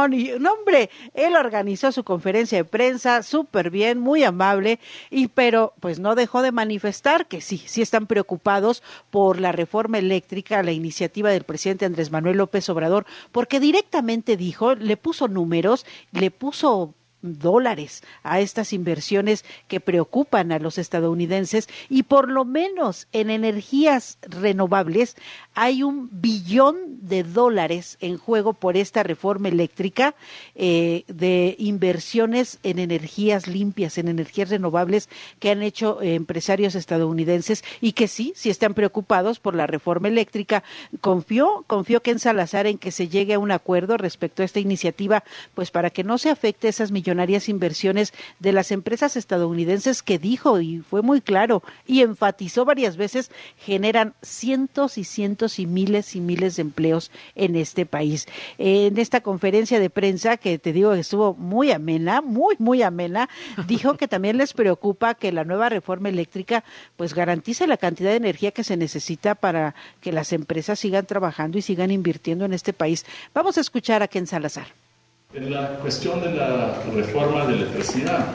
reunión y, no hombre, él organizó su conferencia de prensa súper bien, muy amable, pero pues no dejó de manifestar que sí están preocupados por la reforma eléctrica, la iniciativa del presidente Andrés Manuel López Obrador, porque directamente dijo, le puso números, le puso dólares a estas inversiones que preocupan a los estadounidenses, y por lo menos en energías renovables hay $1 billón en juego por esta reforma eléctrica, de inversiones en energías limpias, en energías renovables que han hecho empresarios estadounidenses y que sí están preocupados por la reforma eléctrica. Confió Ken Salazar en que se llegue a un acuerdo respecto a esta iniciativa, pues para que no se afecte esas millonarias inversiones de las empresas estadounidenses que dijo, y fue muy claro y enfatizó varias veces, generan cientos y cientos y miles de empleos en este país. En esta conferencia de prensa, que te digo que estuvo muy amena, muy amena, dijo que también les preocupa que la nueva reforma eléctrica pues garantice la cantidad de energía que se necesita para que las empresas sigan trabajando y sigan invirtiendo en este país. Vamos a escuchar a Ken Salazar. En la cuestión de la reforma de electricidad,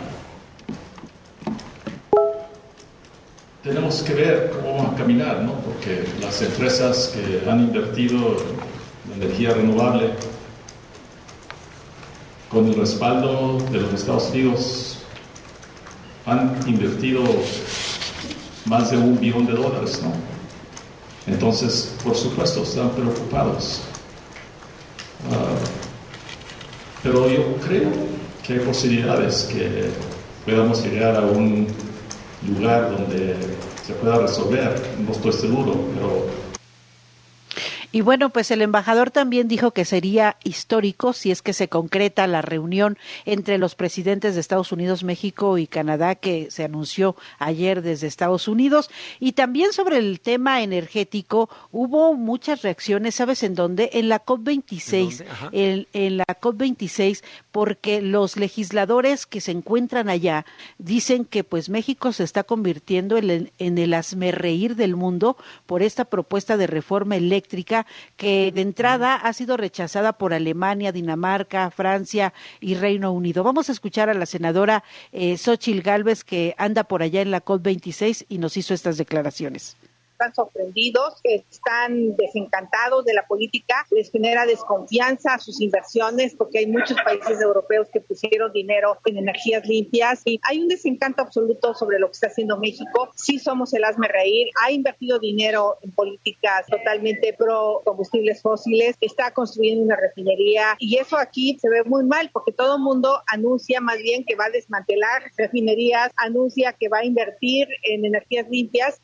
tenemos que ver cómo vamos a caminar, ¿no? Porque las empresas que han invertido en energía renovable con el respaldo de los Estados Unidos han invertido más de $1 billón, ¿no? Entonces, por supuesto, están preocupados. Pero yo creo que hay posibilidades que podamos llegar a un lugar donde se pueda resolver. No estoy seguro, pero... Y bueno, pues el embajador también dijo que sería histórico si es que se concreta la reunión entre los presidentes de Estados Unidos, México y Canadá, que se anunció ayer desde Estados Unidos. Y también sobre el tema energético hubo muchas reacciones, ¿sabes en dónde? En la COP26, en la COP26, porque los legisladores que se encuentran allá dicen que pues México se está convirtiendo en el hazmerreír del mundo por esta propuesta de reforma eléctrica que de entrada ha sido rechazada por Alemania, Dinamarca, Francia y Reino Unido. Vamos a escuchar a la senadora Xóchitl Gálvez, que anda por allá en la COP26 y nos hizo estas declaraciones. Están sorprendidos, están desencantados de la política, les genera desconfianza a sus inversiones porque hay muchos países europeos que pusieron dinero en energías limpias y hay un desencanto absoluto sobre lo que está haciendo México. Sí somos el hazmerreír, ha invertido dinero en políticas totalmente pro combustibles fósiles, está construyendo una refinería y eso aquí se ve muy mal porque todo el mundo anuncia más bien que va a desmantelar refinerías, anuncia que va a invertir en energías limpias.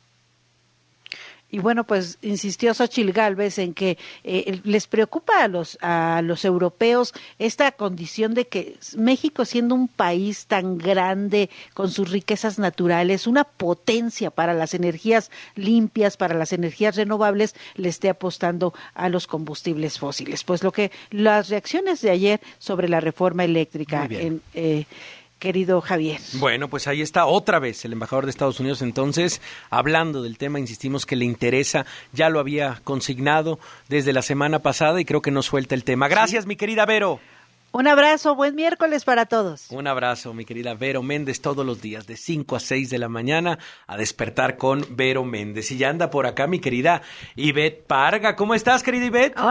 Y bueno, pues insistió Xóchitl Gálvez en que les preocupa a los europeos esta condición de que México, siendo un país tan grande con sus riquezas naturales, una potencia para las energías limpias, para las energías renovables, le esté apostando a los combustibles fósiles. Pues las reacciones de ayer sobre la reforma eléctrica querido Javier. Bueno, pues ahí está otra vez el embajador de Estados Unidos, entonces, hablando del tema. Insistimos que le interesa, ya lo había consignado desde la semana pasada y creo que no suelta el tema. Gracias, mi querida Vero. Un abrazo, buen miércoles para todos. Un abrazo, mi querida Vero Méndez, todos los días de 5 a 6 de la mañana a despertar con Vero Méndez. Y ya anda por acá mi querida Ivette Parga. ¿Cómo estás, querida Ivette?